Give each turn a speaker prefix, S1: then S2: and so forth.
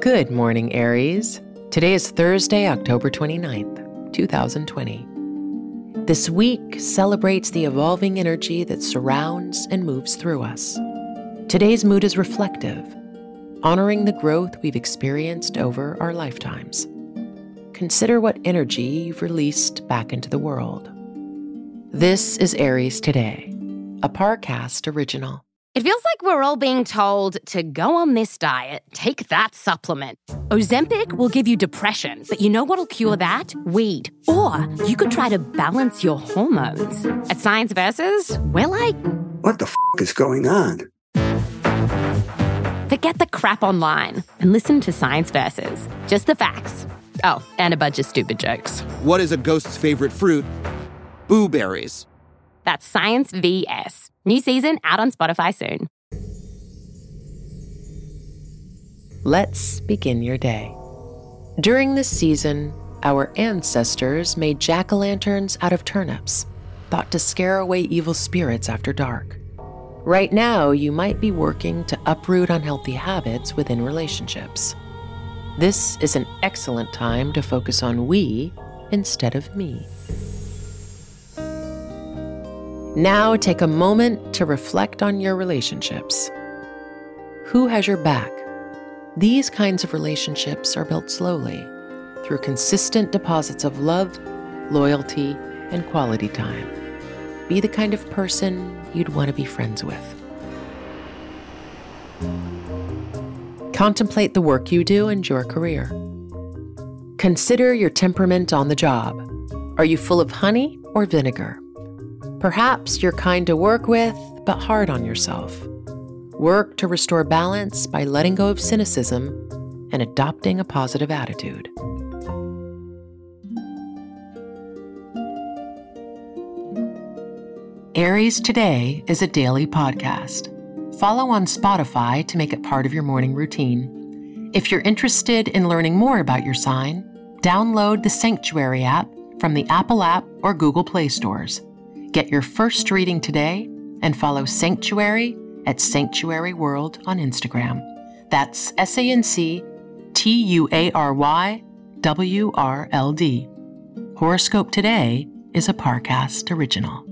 S1: Good morning, Aries. Today is Thursday, October 29th, 2020. This week celebrates the evolving energy that surrounds and moves through us. Today's mood is reflective, honoring the growth we've experienced over our lifetimes. Consider what energy you've released back into the world. This is Aries Today, a Parcast original.
S2: It feels like we're all being told to go on this diet, take that supplement. Ozempic will give you depression, but you know what'll cure that? Weed. Or you could try to balance your hormones. At Science Versus, we're like,
S3: what the is going on?
S2: Forget the crap online and listen to Science Versus. Just the facts. Oh, and a bunch of stupid jokes.
S4: What is a ghost's favorite fruit? Blueberries.
S2: That's Science VS. New season out on Spotify soon.
S1: Let's begin your day. During this season, our ancestors made jack-o'-lanterns out of turnips, thought to scare away evil spirits after dark. Right now, you might be working to uproot unhealthy habits within relationships. This is an excellent time to focus on we instead of me. Now take a moment to reflect on your relationships. Who has your back? These kinds of relationships are built slowly, through consistent deposits of love, loyalty, and quality time. Be the kind of person you'd want to be friends with. Contemplate the work you do and your career. Consider your temperament on the job. Are you full of honey or vinegar? Perhaps you're kind to work with, but hard on yourself. Work to restore balance by letting go of cynicism and adopting a positive attitude. Aries Today is a daily podcast. Follow on Spotify to make it part of your morning routine. If you're interested in learning more about your sign, download the Sanctuary app from the Apple app or Google Play stores. Get your first reading today and follow Sanctuary at Sanctuary World on Instagram. That's SanctuaryWRLD. Horoscope Today is a Parcast original.